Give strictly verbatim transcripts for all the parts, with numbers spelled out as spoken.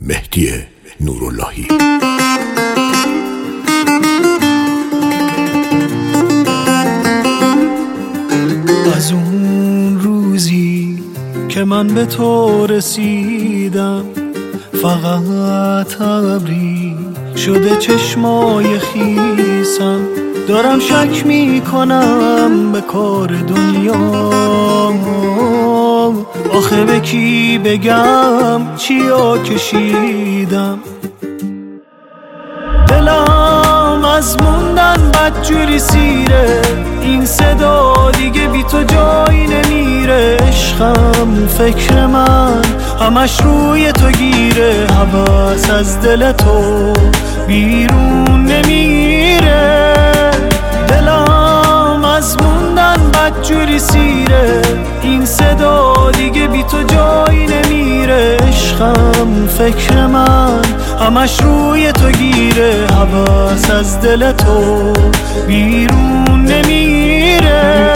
مهدی نوراللهی. از اون روزی که من به تو رسیدم فقط ابری شده چشمای خیسم، دارم شک میکنم به کار دنیا، آخه به کی بگم چیا کشیدم. دلم از موندن بدجوری سیره، این صدا دیگه بی تو جایی نمیره. عشقم فکر من همش روی تو گیره، هوس از دل تو بیرون نمیره. دلم از موندن بدجوری سیره، این صدا دیگه بی تو جایی نمیره. عشقم فکر من همش روی تو گیره، هوس از دل تو بیرون نمیره.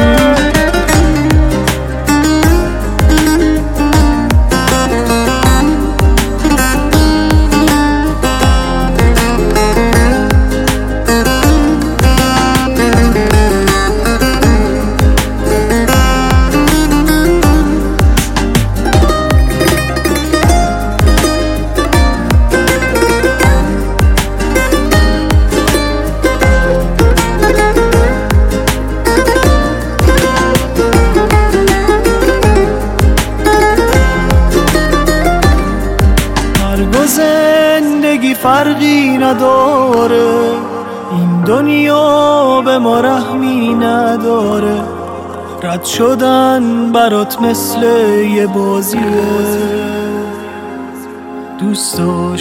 زندگی فرقی نداره، این دنیا به ما رحمی نداره. رد شدن برات مثل یه بازیه، دوست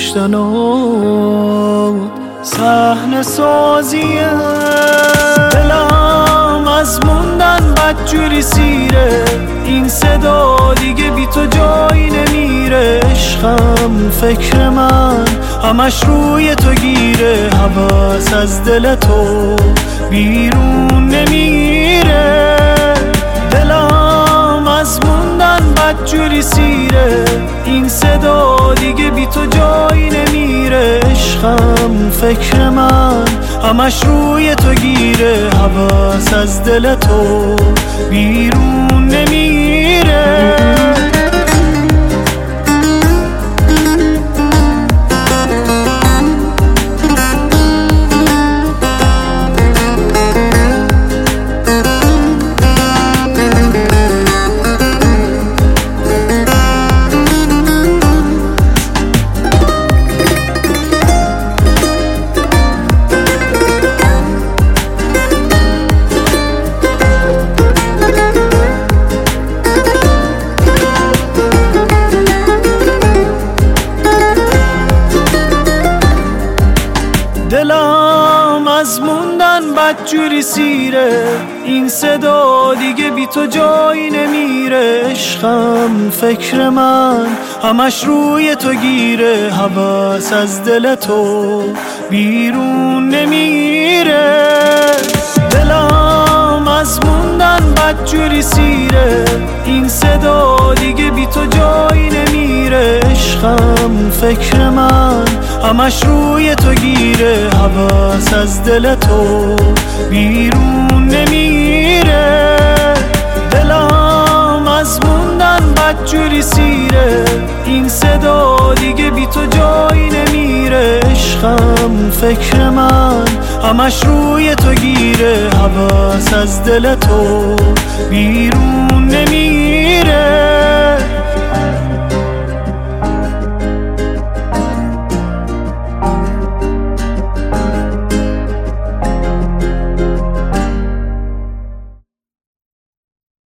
داشتنات صحنه سازیه. دلم از موندن بدجوری سیره، این صدا دیگه بی تو جایی نمیره. عشقم فکر من همش روی تو گیره، هوس از دل تو بیرون نمیره. دلم از موندن بدجوری سیره، این صدا دیگه بی تو جایی نمیره. عشقم فکر من همش روی تو گیره، هوس از دل تو بیرون نمیره. دلم از موندن بدجوری سیره، این صدا دیگه بی تو جایی نمیره. عشقم فکر من همش روی تو گیره، هوس از دل تو بیرون نمیره. دلم از موندن بدجوری سیره، این صدا دیگه بی تو جایی نمیره. عشقم فکر من همش روی تو گیره، هوس از دل تو بیرون نمیره. دلم از موندن بدجوری سیره، این صدا دیگه بی تو جایی نمیره. عشقم فکر من همش روی تو گیره، هوس از دل تو بیرون نمیره.